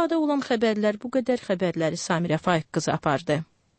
sadə olan xəbərlər, bu qədər xəbərləri Samirə Faiq qızı apardı.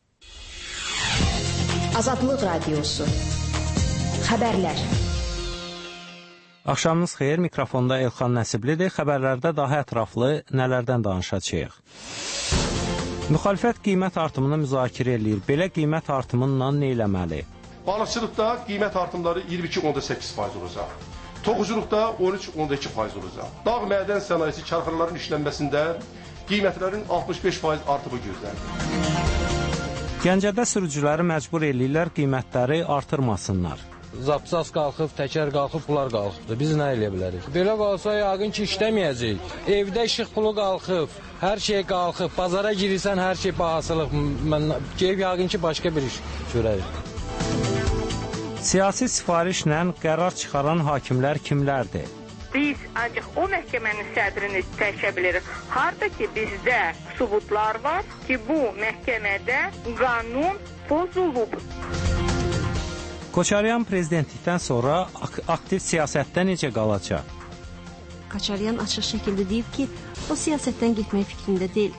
Azadlıq Radiosu Xəbərlər. Axşamınız xeyir, mikrofonda Elxan Nəsiblidir. Xəbərlərdə daha ətraflı nələrdən danışacağıq? Müxalifət qiymət artımını müzakirə eləyir. Belə qiymət artımından nə eləməli? Balıqçılıqda qiymət artımları 22,8% olacaq. Toxuculuqda 13,2% olacaq. Dağ mədən sənayesi karxanaların işlənməsində qiymətlərin 65% artımı gözlənilir. Gəncədə sürücüləri məcbur eləyirlər qiymətləri artırmasınlar. Zapsas qalxıb, təkər qalxıb, pullar qalxıbdır. Biz nə eləyə bilərik? Belə qalsa yəqin ki, işləməyəcək. Evdə işıq pulu qalxıb, hər şey qalxıb. Bazara girirsən, hər şey bahasılıq. Mən yəqin ki, başqa bir iş görərik. Siyasi sifarişlə qərar çıxaran hakimlər kimlərdir? Biz ancaq o məhkəmənin sədrini seçə bilirik. Harda ki, bizdə sübutlar var ki, bu məhkəmədə qanun pozulub. Koçaryan prezidentlikdən sonra aktiv siyasətdə necə qalacaq? Koçaryan açıq şəkildə deyib ki, o siyasətdən getmək fikrində deyil.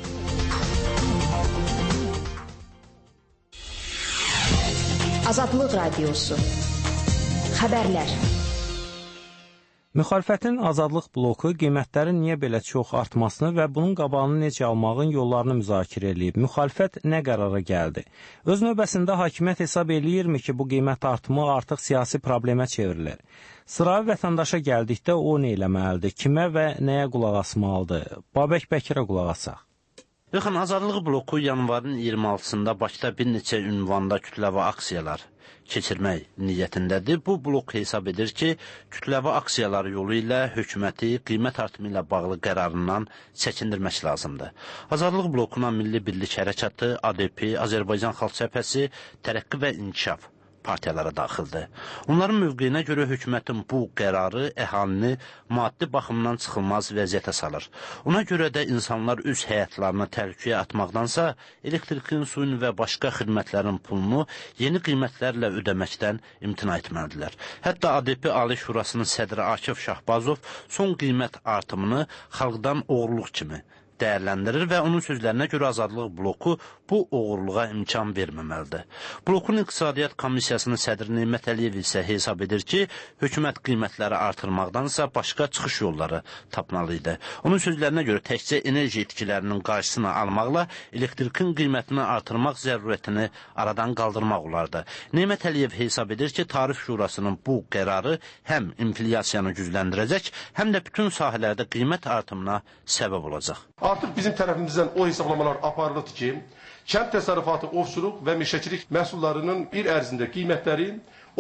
Azadlıq Radiosu Xəbərlər. Müxalifətin Azadlıq bloku qiymətlərin niyə belə çox artmasını və bunun qabağını necə almağın yollarını müzakirə edib. Müxalifət nə qərara gəldi? Öz növbəsində hakimiyyət hesab eləyirmi ki, bu qiymət artımı artıq siyasi problemə çevrilir? Sıravi vətəndaşa gəldikdə o nə eləməlidir? Kimə və nəyə qulaq asmalıdır? Babək Bəkirə qulaq asaq. Yaxın, Azadlıq bloku yanvarın 26-sında Bakıda bir neçə ünvanda kütləvi aksiyalar keçirmək niyyətindədir. Bu blok hesab edir ki, kütləvi aksiyalar yolu ilə hökuməti qiymət artımı ilə bağlı qərarından çəkindirmək lazımdır. Azadlıq blokuna Milli Birlik Hərəkatı, ADP, Azərbaycan Xalq Cəbhəsi, Tərəqqi və İnkişaf partiyalara daxildir. Onların mövqeyinə görə hökumətin bu qərarı əhalini maddi baxımdan çıxılmaz vəziyyətə salır. Ona görə də insanlar öz həyatlarını təhlükəyə atmaqdansa, elektrikin, suyun və başqa xidmətlərin pulunu yeni qiymətlərlə ödəməkdən imtina etməlidirlər. Hətta ADP Ali Şurasının sədri Akif Şahbazov son qiymət artımını xalqdan oğurluq kimi dəyərləndirir və onun sözlərinə görə Azadlıq bloku bu oğurluğa imkan verməməlidir. Blokun İqtisadiyyat Komissiyasının sədri Nemət Əliyev isə hesab edir ki, hökumət qiymətləri artırmaqdansa başqa çıxış yolları tapmalıydı. Onun sözlərinə görə təkcə enerji itkilərinin qarşısını almaqla elektrikin qiymətini artırmaq zərurətini aradan qaldırmaq olardı. Nemət Əliyev hesab edir ki, Tarif Şurasının bu qərarı həm inflyasiyanı gücləndirəcək, həm də bütün sahələrdə qiymət artımına səbəb olacaq. Artıq bizim tərəfimizdən o hesablamalar aparılıdır ki, kənd təsərrüfatı, ovçuluq və meşəçilik məhsullarının bir ərzində qiymətləri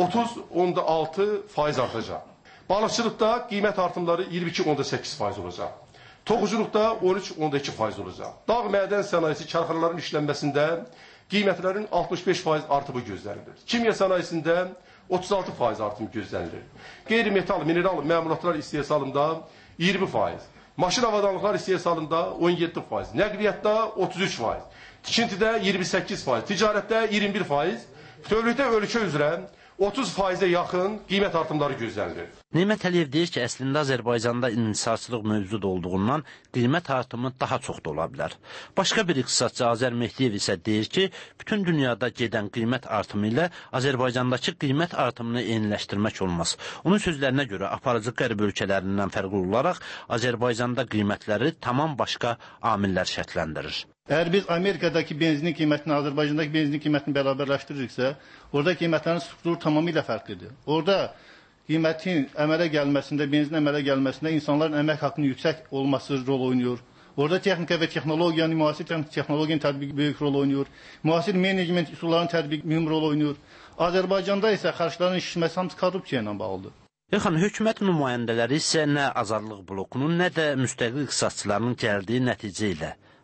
30,6% artacaq. Balıqçılıqda qiymət artımları 22,8% olacaq. Toxuculuqda 13,2% olacaq. Dağ mədən sənayesi karxanaların işlənməsində qiymətlərin 65% artımı gözlənilir. Kimya sənayesində 36% artımı gözlənilir. Qeyri-metal, mineral məmulatlar istehsalında 20%. Maşın avadanlıqlar istehsalında 17%, nəqliyyatda 33%, tikintidə 28%, ticarətdə 21%, bütövlükdə ölkə üzrə 30%-ə yaxın qiymət artımları gözlənilir. Nemət Əliyev deyir ki, əslində Azərbaycanda inhisarçılıq mövcud olduğundan qiymət artımı daha çox da ola bilər. Başqa bir iqtisadçı Azər Mehdiyev isə deyir ki, bütün dünyada gedən qiymət artımı ilə Azərbaycandakı qiymət artımını eyniləşdirmək olmaz. Onun sözlərinə görə aparıcı qərb ölkələrindən fərqli olaraq Azərbaycanda qiymətləri tamam başqa amillər şərtləndirir. Əgər biz Amerikadakı benzinin qiymətini Azərbaycandakı benzinin qiymətini bərabərləşdiririksə, orada qiymətlərin strukturu tamamilə fərqlidir. Orada qiymətin əmələ gəlməsində, benzin əmələ gəlməsində insanların əmək haqqının yüksək olması rol oynayır. Orada texnika və texnologiyanın, müasir texnologiyanın tətbiqi böyük rol oynayır. Müasir menecment üsullarının tətbiqi mühüm rol oynayır. Azərbaycanda isə xərclərin şişməsi hamısı korrupsiya ilə bağlıdır. Yaxın, hökumət nümayəndələri isə nə Azadlıq blokunun, nə də müstəqil iqtisadçıların gəldiyi nəticə ilə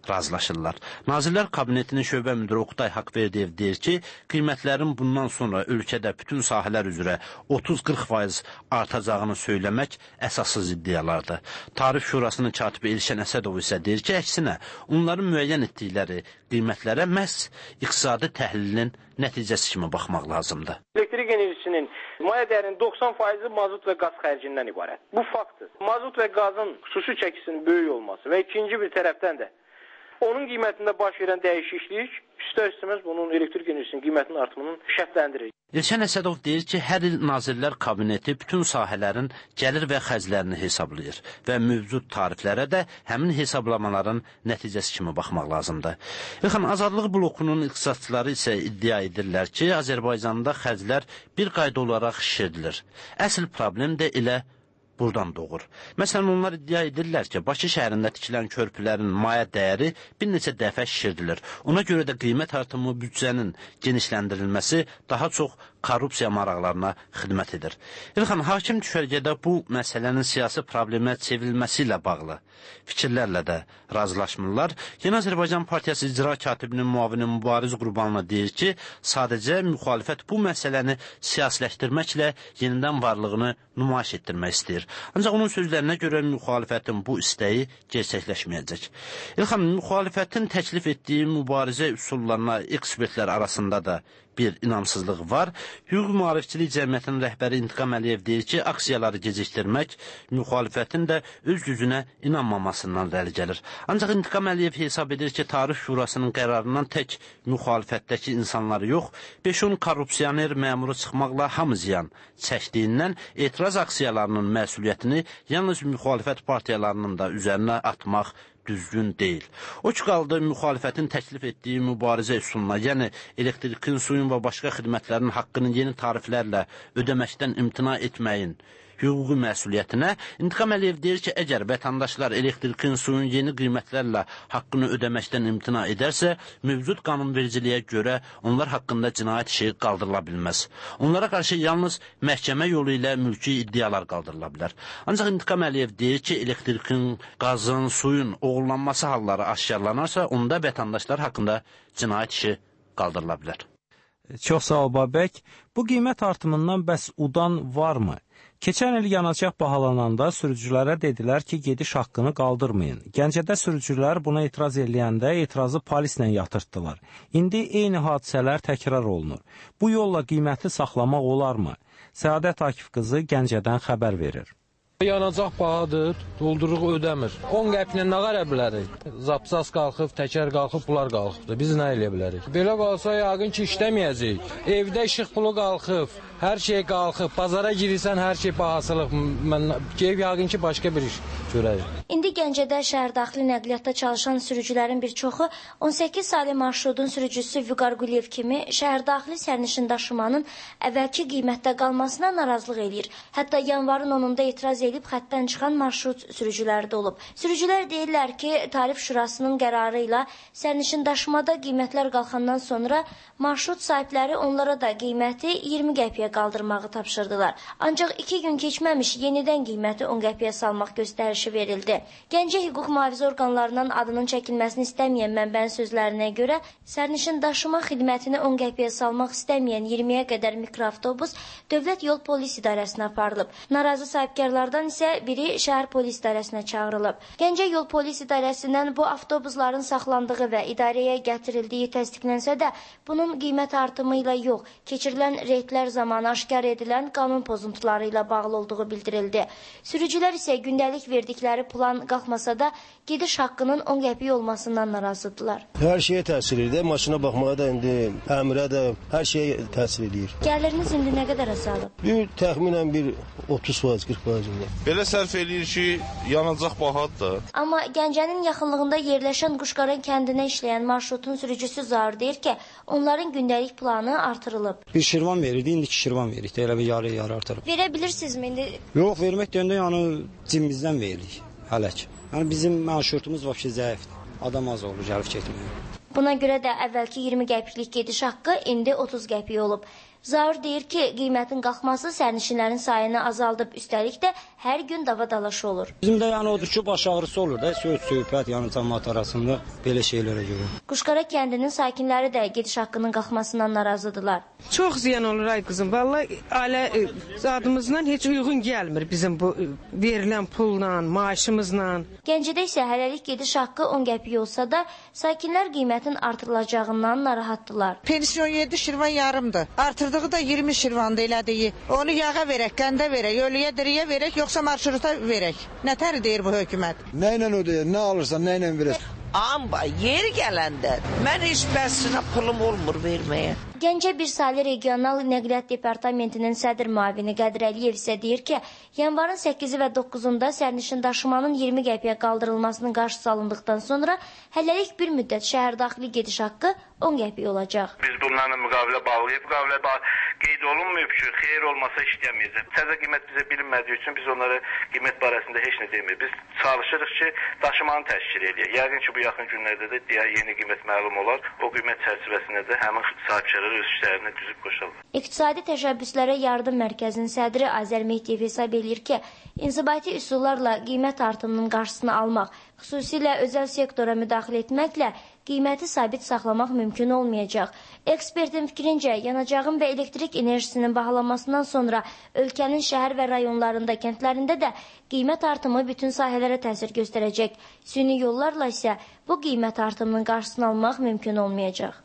razılaşırlar. Nazirlər Kabinetinin şöbə müdiri Oqtay Haqverdiyev deyir ki, qiymətlərin bundan sonra ölkədə bütün sahələr üzrə 30-40% artacağını söyləmək əsassız iddialardır. Tarif Şurasının katibi Elşən Əsədov isə deyir ki, əksinə, onların müəyyən etdikləri qiymətlərə məhz iqtisadi təhlilin nəticəsi kimi baxmaq lazımdır. Elektrik enerjisinin maya dəyərinin 90% mazut və qaz xərcindən ibarət. Bu faktdır. Mazut və qazın xüsusi çəkisinin böyük olması və ikinci bir tərəfdən də onun qiymətində baş verən dəyişiklik üstə-üstəməz bunun elektrik enerjisinin qiymətinin artımının şərtləndirir. Elşən Əsədov deyir ki, hər il Nazirlər Kabineti bütün sahələrin gəlir və xərclərini hesablayır və mövcud tariflərə də həmin hesablamaların nəticəsi kimi baxmaq lazımdır. İlxan, Azadlıq blokunun iqtisadçıları isə iddia edirlər ki, Azərbaycanda xərclər bir qayda olaraq şişirilir. Əsl problem də elə buradan doğur. Məsələn, onlar iddia edirlər ki, Bakı şəhərində tikilən körpülərin maya dəyəri bir neçə dəfə şişirdilir. Ona görə də qiymət artımı büdcənin genişləndirilməsi daha çox korrupsiya maraqlarına xidmət edir. İlxan, hakim düşərgədə bu məsələnin siyasi problemə çevrilməsi ilə bağlı fikirlərlə də razılaşmırlar. Yeni Azərbaycan Partiyası icra katibinin müavini Mübariz Qurbanlı deyir ki, sadəcə müxalifət bu məsələni siyasiləşdirməklə yenidən varlığını nümayiş etdirmək istəyir. Ancaq onun sözlərinə görə müxalifətin bu istəyi gerçəkləşməyəcək. İlxan, müxalifətin təklif etdiyi mübarizə üsullarına ekspertlər arasında da bir inamsızlıq var. Hüquq Müarifçilik Cəmiyyətinin rəhbəri İntiqam Əliyev deyir ki, aksiyaları gecikdirmək müxalifətin də öz gücünə inanmamasından irəli gəlir. Ancaq İntiqam Əliyev hesab edir ki, Tarif Şurasının qərarından tək müxalifətdəki insanları yox, 5-10 korrupsioner məmuru çıxmaqla hamı ziyan çəkdiyindən etiraz aksiyalarının məsuliyyətini yalnız müxalifət partiyalarının da üzərinə atmaq düzgün deyil. O ki qaldı müxalifətin təklif etdiyi mübarizə üsuluna, yəni elektrikin, suyun və başqa xidmətlərin haqqını yeni tariflərlə ödəməkdən imtina etməyin hüquqi məsuliyyətinə, İntiqam Əliyev deyir ki, əgər vətəndaşlar elektrikin, suyun yeni qiymətlərlə haqqını ödəməkdən imtina edərsə, mövcud qanunvericiliyə görə onlar haqqında cinayət işi qaldırıla bilməz. Onlara qarşı yalnız məhkəmə yolu ilə mülki iddialar qaldırıla bilər. Ancaq İntiqam Əliyev deyir ki, elektrikin, qazın, suyun oğurlanması halları aşkarlanarsa, onda vətəndaşlar haqqında cinayət işi qaldırıla bilər. Çox sağ ol, Babək. Bu qiymət artımından bəs udan varmı? Keçən il yanacaq bahalananda sürücülərə dedilər ki, gediş haqqını qaldırmayın. Gəncədə sürücülər buna etiraz eləyəndə etirazı polislə yatırtdılar. İndi eyni hadisələr təkrar olunur. Bu yolla qiymətli saxlamaq olarmı? Səadət Akif qızı Gəncədən xəbər verir. Yanacaq bahadır, dolduruq ödəmir. 10 qəpinə nə qara bilərik? Zapsas qalxıb, təkər qalxıb, bunlar qalxıbdır. Biz nə eləyə bilərik? Belə qalsa yəqin ki, işləməyəcək. Evdə işıq pulu qalxıb, hər şey qalxıb. Bazara girirsən, hər şey bahasılıq. Yəqin ki, başqa bir iş görərik. İndi Gəncədə şəhərdaxili nəqliyyatda çalışan sürücülərin bir çoxu 18 saylı marşrutun sürücüsü Vüqar Quliyev kimi şəhərdaxili sərnişin daşımanın əvvəlki qiymətdə qalmasına narazılıq eləyir. Hətta yanvarın 10-da etiraz edib xəttdən çıxan marşrut sürücüləri də olub. Sürücülər deyirlər ki, Tarif Şurasının qərarı ilə sərnişin daşımada qiymətlər qalxandan sonra marşrut sahibləri onlara da qiyməti 20 qəpiyə qaldırmağı tapşırdılar. Ancaq 2 gün keçməmiş yenidən qiyməti 10 qəpiyə salmaq göstərişi verildi. Gəncə hüquq mühafizə orqanlarından adının çəkilməsini istəməyən mənbənin sözlərinə görə sərnişin daşıma xidmətini 10 qəpiyə salmaq istəməyən 20-yə qədər mikroavtobus Dövlət Yol Polis İdarəsinə aparılıb. Narazı sahibkarlardan isə biri şəhər polis idarəsinə çağırılıb. Gəncə Yol Polis İdarəsindən bu avtobusların saxlandığı və idarəyə gətirildiyi təsdiqlənsə də, bunun qiymət artımı ilə yox, keçirilən reydlər zamanı aşkar edilən qanun pozuntuları ilə bağlı olduğu bildirildi. Sürücülər isə gündəlik verdikləri plan qalxmasa da gediş haqqının 10 qəpik olmasından narazıdırlar. Hər şeyə təsir edir. Maşına baxmağa da indi, əmrə də hər şeyə təsir edir. Gəliriniz indi nə qədər azalıb? Təxminən 30%, 40%. Belə sərf eləyir ki, yanacaq bahadır. Amma Gəncənin yaxınlığında yerləşən Quşqaran kəndinə işləyən marşrutun sürücüsü Zahir deyir ki, onların gündəlik planı artırılıb. Bir Şirvan verirdi, indiki Şirvan verir. Elə bir yarı artırıb. Verə bilirsinizmi indi? Yox, vermək deyəndə yəni cibimizdən veririk hələlik. Yəni bizim marşrutumuz vəbşi zəifdir. Adam az olur, gəlib getməyə. Buna görə də əvvəlki 20 qəpiklik gediş haqqı indi 30 qəpik olub. Zaur deyir ki, qiymətin qalxması sərnişinlərin sayını azaldıb, üstəlik də hər gün dava-dalaşı olur. Bizim də yəni odur ki, baş ağrısı olur da, söz-söhbət yəni cəmaət arasında belə şeylərə görə. Quşqara kəndinin sakinləri də gediş haqqının qalxmasından narazıdırlar. Çox ziyan olur ay qızım. Vallahi ailə zadımızdan heç uyğun gəlmir bizim bu verilən pulla, maaşımızla. Gəncədə isə hələlik gediş haqqı 10 qəpik olsa da, sakinlər qiymətin artırılacağından narahatdılar. Pensiyon 7 şirvan yarımdır. Artırdığı da 20 şirvandır elədiyi. Onu yağa verək, qəndə verək, ölüyə diriyə verək, yoxsa marşruta verək. Nə təri deyir bu hökumət? Nə ilə ödəyir, nə alırsan, nə ilə verəsən? Amma yeri gələndə mən heç bəsinə pulum olmur verməyə. Gəncə Bir Saylı Regional Nəqliyyat Departamentinin sədr müavini Qədir Əliyev isə deyir ki, yanvarın 8-i və 9-unda sərnişin daşımanın 20 qəpiyə qaldırılmasının qarşısı alındıqdan sonra hələlik bir müddət şəhər daxili gediş haqqı 10 qəpik olacaq. Biz bunlarla müqavilə bağlayıb, qeyd olunmayıb ki, xeyir olmasa işləyəməyəcək. Təzə qiymət bizə bilinmədiyi üçün biz onlara qiymət barəsində heç nə demirik. Biz çalışırıq ki, daşımanı təşkil edək. Yəqin ki, bu yaxın günlərdə də yeni qiymət məlum olar. O qiymət çərçivəsində də həmin sahibkarlar öz işlərini düzüb qoşarlar. İqtisadi Təşəbbüslərə Yardım Mərkəzinin sədri Azər Mehdiyev hesab edir ki, inzibati üsullarla qiymət artımının qarşısını almaq, xüsusilə özəl sektora müdaxilə etməklə qiyməti sabit saxlamaq mümkün olmayacaq. Ekspertin fikrincə, yanacağın və elektrik enerjisinin bahalanmasından sonra ölkənin şəhər və rayonlarında, kəndlərində də qiymət artımı bütün sahələrə təsir göstərəcək. Süni yollarla isə bu qiymət artımının qarşısını almaq mümkün olmayacaq.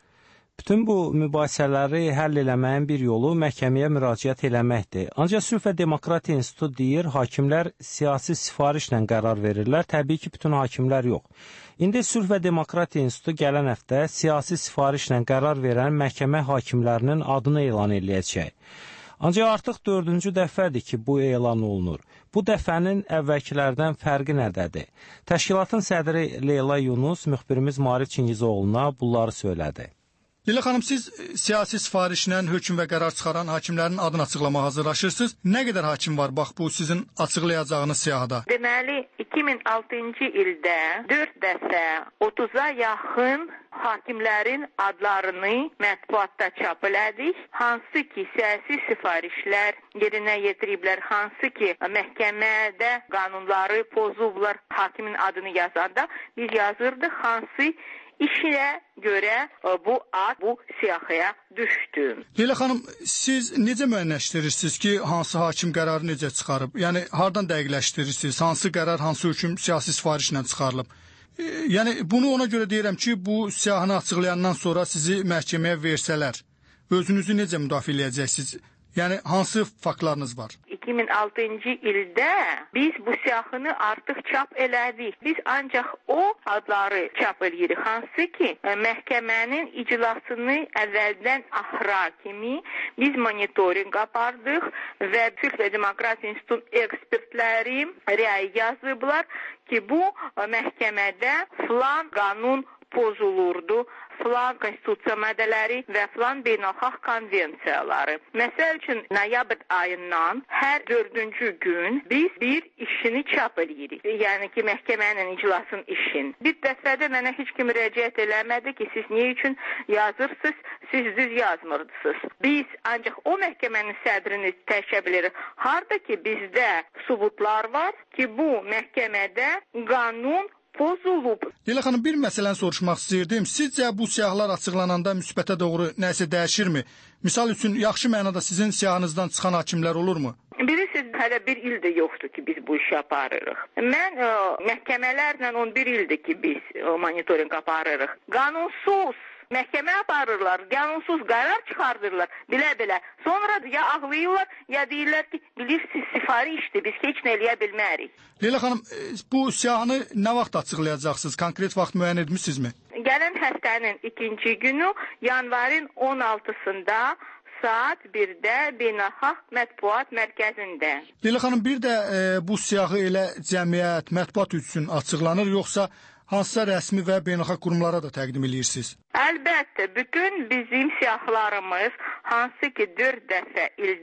Bütün bu mübahisələri həll eləməyin bir yolu məhkəməyə müraciət eləməkdir. Ancaq Sülh və Demokratiya İnstitutu deyir, hakimlər siyasi sifarişlə qərar verirlər, təbii ki, bütün hakimlər yox. İndi Sülh və Demokratiya İnstitutu gələn həftə siyasi sifarişlə qərar verən məhkəmə hakimlərinin adını elan eləyəcək. Ancaq artıq 4-cü dəfədir ki, bu elan olunur. Bu dəfənin əvvəlkilərdən fərqi nədədir? Təşkilatın sədri Leyla Yunus müxbirimiz Maarif Çingizoğlu'na bunları söylədi. Leyla xanım, siz siyasi sifarişlə hökm və qərar çıxaran hakimlərin adını açıqlamağa hazırlaşırsınız. Nə qədər hakim var, bax bu sizin açıqlayacağınız siyahıda? Deməli, 2006-cı ildə 4 dəfə 30-a yaxın hakimlərin adlarını mətbuatda çap elədik. Hansı ki, siyasi sifarişlər yerinə yetiriblər, hansı ki, məhkəmədə qanunları pozublar, hakimin adını yazanda biz yazırdıq, hansı işinə görə bu ad bu siyahıya düşdü. Leyla xanım, siz necə müəyyənləşdirirsiniz ki, hansı hakim qərarı necə çıxarıb? Yəni, hardan dəqiqləşdirirsiniz? Hansı qərar, hansı hökm siyasi sifarişlə çıxarılıb? Yəni, bunu ona görə deyirəm ki, bu siyahını açıqlayandan sonra sizi məhkəməyə versələr, özünüzü necə müdafiə edəcəksiniz? Yəni, hansı faktlarınız var? 2006-cı ildə biz bu siyahını artıq çap elədik. Biz ancaq o adları çap eləyirik. Hansı ki, məhkəmənin iclasını əvvəldən axıra kimi biz monitorinq apardıq və Sülh və Demokratiya İnstitutunun ekspertləri rəy yazıblar ki, bu məhkəmədə filan qanun pozulurdu, filan konstitusiya maddələri və filan beynəlxalq konvensiyaları. Məsəl üçün, noyabr ayından hər 4-cü gün biz bir işini çap edirik. Yəni ki, məhkəmənin iclasının işin. Bir dəfədə mənə heç kim müraciət eləmədi ki, siz niyə üçün yazırsınız, siz düz yazmırdınız. Biz ancaq o məhkəmənin sədrini təşkil edirik. Harda ki, bizdə sübutlar var ki, bu məhkəmədə qanun pozulub. Leyla xanım, bir məsələni soruşmaq istəyirdim. Sizcə bu siyahılar açıqlananda müsbətə doğru nəsə dəyişirmi? Misal üçün, yaxşı mənada sizin siyahınızdan çıxan hakimlər olurmu? Bilirsiniz, hələ bir ildə yoxdur ki, biz bu işi aparırıq. Mən məhkəmələrlə 11 ildir ki, biz monitorinq aparırıq. Qanunsuz məhkəmə aparırlar, qanunsuz qərar çıxardırlar, bilə-bilə. Sonra ya ağlayırlar, ya deyirlər ki, bilirsiniz, sifarişdir, biz heç nə eləyə bilmərik. Leyla xanım, bu siyahını nə vaxt açıqlayacaqsınız? Konkret vaxt müəyyən etmişsinizmi? Gələn həftənin 2-ci günü, yanvarın 16-sında saat 1-də Beynəlxalq Mətbuat Mərkəzində. Leyla xanım, bir də bu siyahı elə cəmiyyət, mətbuat üçün açıqlanır, yoxsa hansısa rəsmi və beynəlxalq qurumlara da təqdim edirsiniz? Əlbəttə, bütün bizim siyahılarımız hansı ki 4 dəfə ildə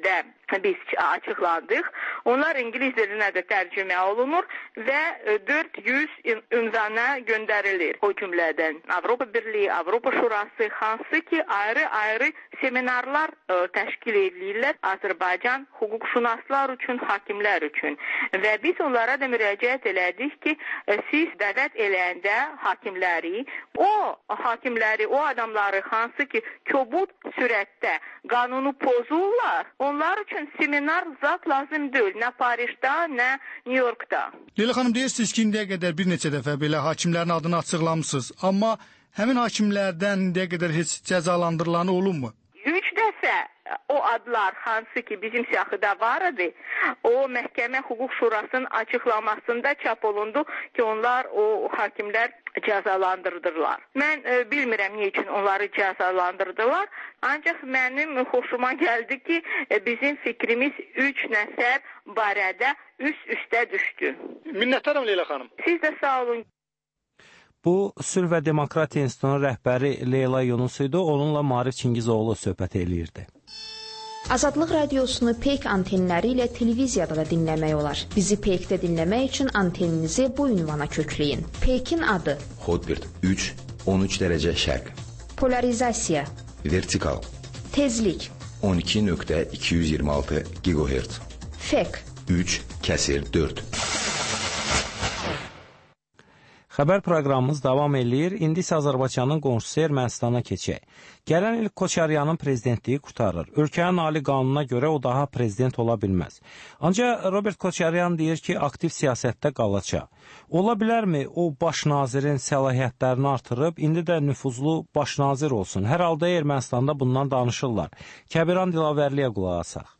biz açıqladıq. Onlar ingilis dilinə də tərcümə olunur və 400 ünvana göndərilir. O cümlədən Avropa Birliyi, Avropa Şurası, hansı ki ayrı-ayrı seminarlar təşkil edirlər Azərbaycan hüquqşünaslar üçün, hakimlər üçün. Və biz onlara da müraciət elədik ki, siz dəvət eləyəndə hakimləri, o adamları hansı ki kobud sürətdə qanunu pozurlar, onlar üçün seminar zat lazım deyil, nə Parisdə, nə New Yorkda. Leyla xanım, deyirsiniz ki, indiyə qədər bir neçə dəfə belə hakimlərin adını açıqlamısınız, amma həmin hakimlərdən indiyə qədər heç cəzalandırılan olunmu? 3 dəfə o adlar hansı ki bizim siyahıda var idi, o Məhkəmə Hüquq Şurasının açıqlamasında çap olundu ki, onlar o hakimlər cəzalandırdılar. Mən bilmirəm niyə üçün onları cəzalandırdılar, ancaq mənim xoşuma gəldi ki, bizim fikrimiz 3 nəfər barədə üst-üstə düşdü. Minnətdaram Leyla xanım. Siz də sağ olun. Bu, Sülh və Demokratiya İnstitutunun rəhbəri Leyla Yunus idi, onunla Maarif Çingizoğlu söhbət eləyirdi. Azadlıq radiosunu Peyk antenləri ilə televiziyada da dinləmək olar. Bizi Peykdə dinləmək üçün anteninizi bu ünvana kökləyin. Peykin adı: Hotbird 3, 13 dərəcə şərq. Polarizasiya: Vertikal. Tezlik: 12.226 GHz. Fek: 3/4. Xəbər proqramımız davam eləyir. İndi isə Azərbaycanın qonşusu Ermənistana keçək. Gələn il Koçaryanın prezidentliyi qurtarır. Ölkənin ali qanununa görə o daha prezident ola bilməz. Ancaq Robert Koçaryan deyir ki, aktiv siyasətdə qalacaq. Ola bilərmi o baş nazirin səlahiyyətlərini artırıb, indi də nüfuzlu baş nazir olsun? Hər halda Ermənistanda bundan danışırlar. Kəbiran Dilavərliyə qulaq asaq.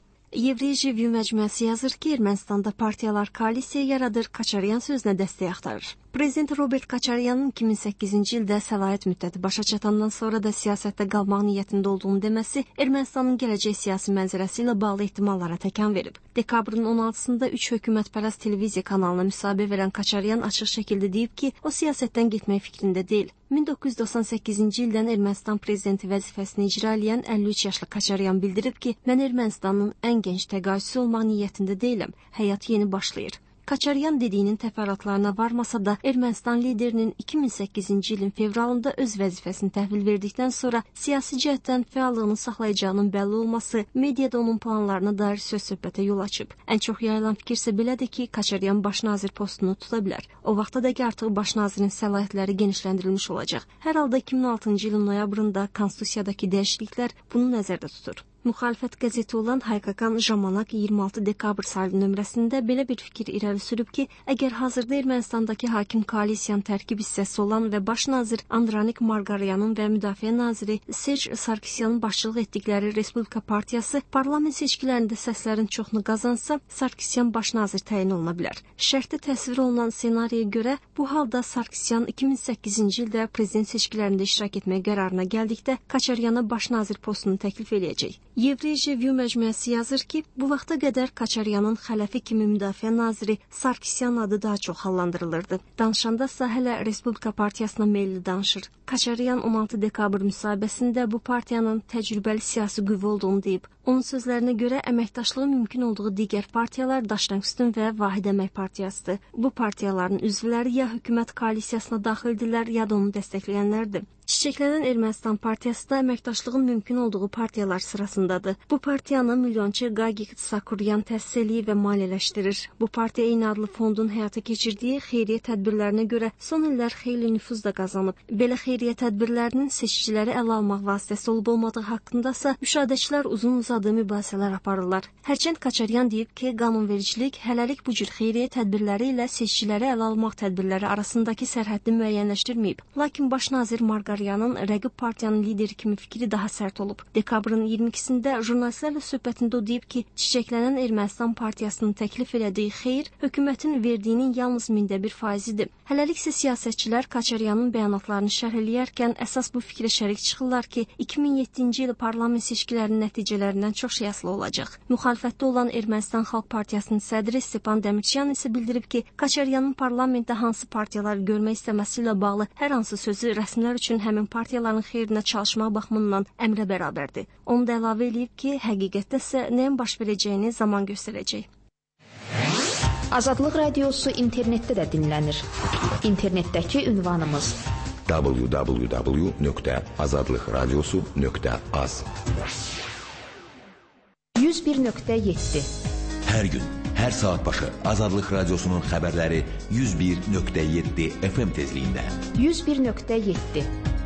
Yevreji Review məcmuəsi yazır ki, Ermənistanda partiyalar koalisiya yaradır, Koçaryan sözünə dəstək axtarır. Prezident Robert Koçaryanın 2008-ci ildə səlahiyyət müddəti başa çatandan sonra da siyasətdə qalmaq niyyətində olduğunu deməsi Ermənistanın gələcək siyasi mənzərəsi ilə bağlı ehtimallara təkan verib. Dekabrın 16-sında 3 hökumətpərəst televiziya kanalına müsahibə verən Koçaryan açıq şəkildə deyib ki, o siyasətdən getmək fikrində deyil. 1998-ci ildən Ermənistan prezidenti vəzifəsini icra edən 53 yaşlı Koçaryan bildirib ki, mən Ermənistanın ən gənc təqaüdçüsü olmaq niyyətində deyiləm, həyat yeni başlayır. Koçaryan dediyinin təfərrüatlarına varmasa da Ermənistan liderinin 2008-ci ilin fevralında öz vəzifəsini təhvil verdikdən sonra siyasi cəhətdən fəallığını saxlayacağının bəlli olması mediada onun planlarına dair söz-söhbətə yol açıb. Ən çox yayılan fikir isə belədir ki, Koçaryan baş nazir postunu tuta bilər. O vaxtadək artıq baş nazirin səlahiyyətləri genişləndirilmiş olacaq. Hər halda 2006-cı ilin noyabrında konstitusiyadakı dəyişikliklər bunu nəzərdə tutur. Müxalifət qəzeti olan Haykakan Jamanak 26 dekabr sayılı nömrəsində belə bir fikir irəli sürüb ki, əgər hazırda Ermənistandakı hakim koalisiyanın tərkib hissəsi olan və baş nazir Andranik Margaryanın və müdafiə naziri Serj Sarkisyanın başçılıq etdikləri Respublika Partiyası parlament seçkilərində səslərin çoxunu qazansa, Sarkisyan baş nazir təyin oluna bilər. Şərtdə təsvir olunan senariyə görə bu halda Sarkisyan 2008-ci ildə prezident seçkilərində iştirak etmək qərarına gəldikdə Koçaryana baş nazir postunu təklif eləyəcək. Yevreji Review məcmuəsi yazır ki, bu vaxta qədər Koçaryanın xələfi kimi müdafiə naziri Sarkisyan adı daha çox hallandırılırdı. Danışanda isə hələ Respublika Partiyasına meyilli danışır. Koçaryan 16 dekabr müsahibəsində bu partiyanın təcrübəli siyasi qüvvə olduğunu deyib. Onun sözlərinə görə əməkdaşlığı mümkün olduğu digər partiyalar Daşnaküstün və Vahid Əmək Partiyasıdır. Bu partiyaların üzvləri ya hökumət koalisiyasına daxildirlər, ya da onu dəstəkləyənlərdir. Çiçəklənən Ermənistan Partiyası da əməkdaşlığın mümkün olduğu partiyalar sırasındadır. Bu partiyanı milyonçu Gagik Tsakuryan təsis eləyir və maliyyələşdirir. Bu partiya eyni adlı fondun həyata keçirdiyi xeyriyyə tədbirlərinə görə son illər xeyli nüfuz da qazanıb. Belə xeyriyyə tədbirlərinin seçiciləri ələ almaq vasitəsi olub-olmadığı haqqındasa müşahidəçilər uzun-uzadı mübahisələr aparırlar. Hərçənd Koçaryan deyib ki, qanunvericilik hələlik bu cür xeyriyyə tədbirləri ilə seçiciləri ələ almaq tədbirləri arasındakı sərhəddi müəyyənləşdirməyib. Lakin baş nazir Margaryanın rəqib partiyanın lideri kimi fikri daha sərt olub. Dekabrın 22-sində jurnalistlərlə söhbətində o deyib ki, çiçəklənən Ermənistan Partiyasının təklif elədiyi xeyir hökumətin verdiyinin yalnız 1%-dir. Hələlik isə siyasətçilər Koçaryanın bəyanatlarını şərh eləyərkən əsas bu fikrə şərik çıxırlar ki, 2007-ci il parlament seçkilərinin nəticələrindən çox şey asılı olacaq. Müxalifətdə olan Ermənistan Xalq Partiyasının sədri Stepan Demirçyan isə bildirib ki, Koçaryanın parlamentdə hansı partiyaları görmək istəməsi ilə bağlı hər hansı sözü rəsmilər üçün həmin sistemin partiyaların xeyrinə çalışmaq baxımından əmrə bərabərdir. Onu da əlavə edib ki, həqiqətdə isə nəyin baş verəcəyini zaman göstərəcək. Azadlıq Radiosu internetdə də dinlənir. İnternetdəki ünvanımız www.azadlıqradiosu.az 101.7 Hər gün, hər saat başı Azadlıq Radiosunun xəbərləri 101.7 FM tezliyində. 101.7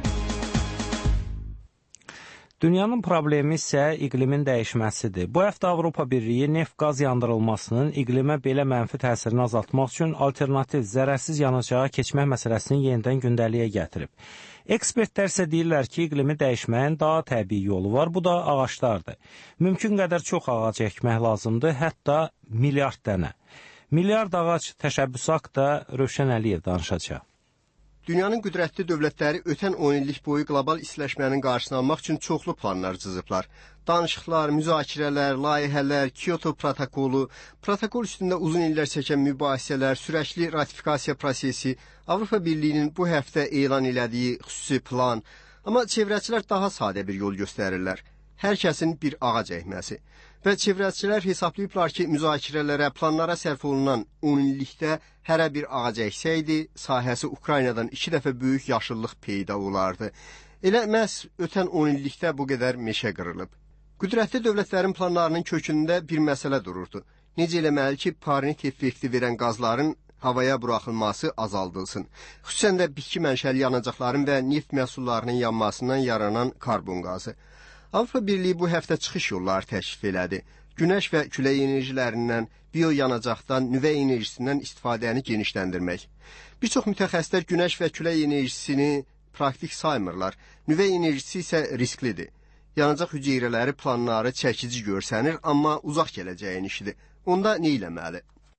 Dünyanın problemi isə iqlimin dəyişməsidir. Bu həftə Avropa Birliyi neft-qaz yandırılmasının iqlimə belə mənfi təsirini azaltmaq üçün alternativ, zərərsiz yanıcağa keçmək məsələsini yenidən gündəliyə gətirib. Ekspertlər isə deyirlər ki, iqlimi dəyişməyin daha təbii yolu var, bu da ağaclardır. Mümkün qədər çox ağac əkmək lazımdır, hətta milyard dənə. Milyard ağac təşəbbüsü haqqında Rövşən Əliyev danışacaq. Dünyanın qüdrətli dövlətləri ötən 10 illik boyu qlobal istiləşmənin qarşısını almaq üçün çoxlu planlar cızıblar. Danışıqlar, müzakirələr, layihələr, Kyoto protokolu, protokol üstündə uzun illər çəkən mübahisələr, sürəkli ratifikasiya prosesi, Avropa Birliyinin bu həftə elan elədiyi xüsusi plan. Amma çevrəçilər daha sadə bir yol göstərirlər. Hər kəsin bir ağac əkməsi. Və çevrəçilər hesablayıblar ki, müzakirələrə, planlara sərf olunan 10 illikdə hərə bir ağac əksəydi, sahəsi Ukraynadan 2 dəfə böyük yaşıllıq peyda olardı. Elə məhz ötən 10 illikdə bu qədər meşə qırılıb. Qüdrətli dövlətlərin planlarının kökündə bir məsələ dururdu. Necə eləməli ki, Parinit effekti verən qazların havaya buraxılması azaldılsın. Xüsusən də bitki mənşəli yanacaqların və neft məhsullarının yanmasından yaranan karbon qazı. Avropa Birliyi bu həftə çıxış yolları təklif elədi. Günəş və külək enerjilərindən, bioyanacaqdan, nüvə enerjisindən istifadəni genişləndirmək. Bir çox mütəxəssislər günəş və külək enerjisini praktik saymırlar. Nüvə enerjisi isə risklidir. Yanacaq hüceyrələri planları çəkici görsənir, amma uzaq gələcəyin işidir. Onda nə eləməli?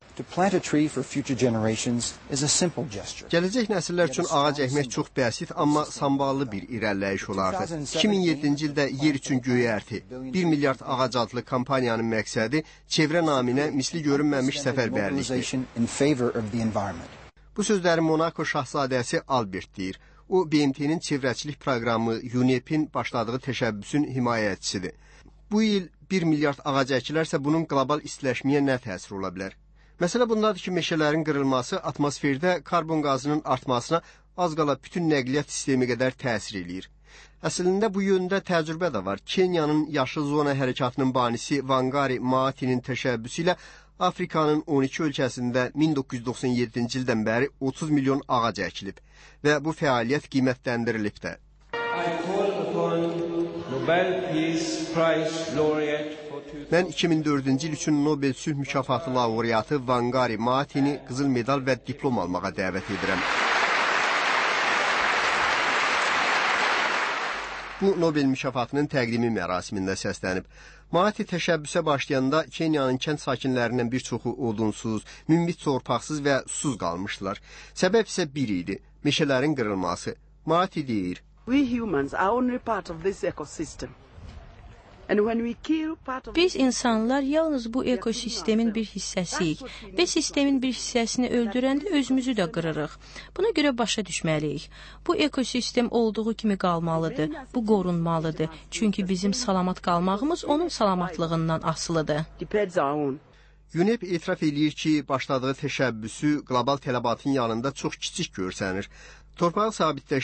Gələcək nəsillər üçün ağac əkmək çox bəsit, amma samballı bir irəliləyiş olardı. 2007-ci ildə yer üçün göyərti, 1 milyard ağac adlı kampaniyanın məqsədi çevrə naminə misli görünməmiş səfərbərlikdir. Bu sözləri Monako şahzadəsi Albert deyir. O, BMT-nin çevrəçilik proqramı UNEP-in başladığı təşəbbüsün himayətçisidir. Bu il 1 milyard ağac əkilərsə bunun qlobal istiləşməyə nə təsir ola bilər? Məsələ bundadır ki, meşələrin qırılması atmosferdə karbon qazının artmasına az qala bütün nəqliyyat sistemi qədər təsir eləyir. Əslində bu yöndə təcrübə də var. Kenyanın yaşıl zona hərəkatının banisi Wangari Maathinin təşəbbüsü ilə Afrikanın 12 ölkəsində 1997-ci ildən bəri 30 milyon ağac əkilib və bu fəaliyyət qiymətləndirilib də. Mən 2004-cü il üçün Nobel sülh mükafatı laureatı Wangari Maathini qızıl medal və diplom almağa dəvət edirəm. Bu Nobel mükafatının təqdimi mərasimində səslənib. Maathi təşəbbüsə başlayanda Kenyanın kənd sakinlərindən bir çoxu odunsuz, münbit torpaqsız və susuz qalmışdılar. Səbəb isə bir idi, meşələrin qırılması. Maathi deyir: We humans are only part of this ecosystem. Biz insanlar yalnız bu ekosistemin bir hissəsiyik və sistemin bir hissəsini öldürəndə özümüzü də qırırıq. Buna görə başa düşməliyik. Bu ekosistem olduğu kimi qalmalıdır, bu qorunmalıdır. Çünki bizim salamat qalmağımız onun salamatlığından asılıdır. UNEP etiraf edir ki, başladığı təşəbbüsü qlobal tələbatın yanında çox kiçik görsənir. Torpağı sabitləşdirmək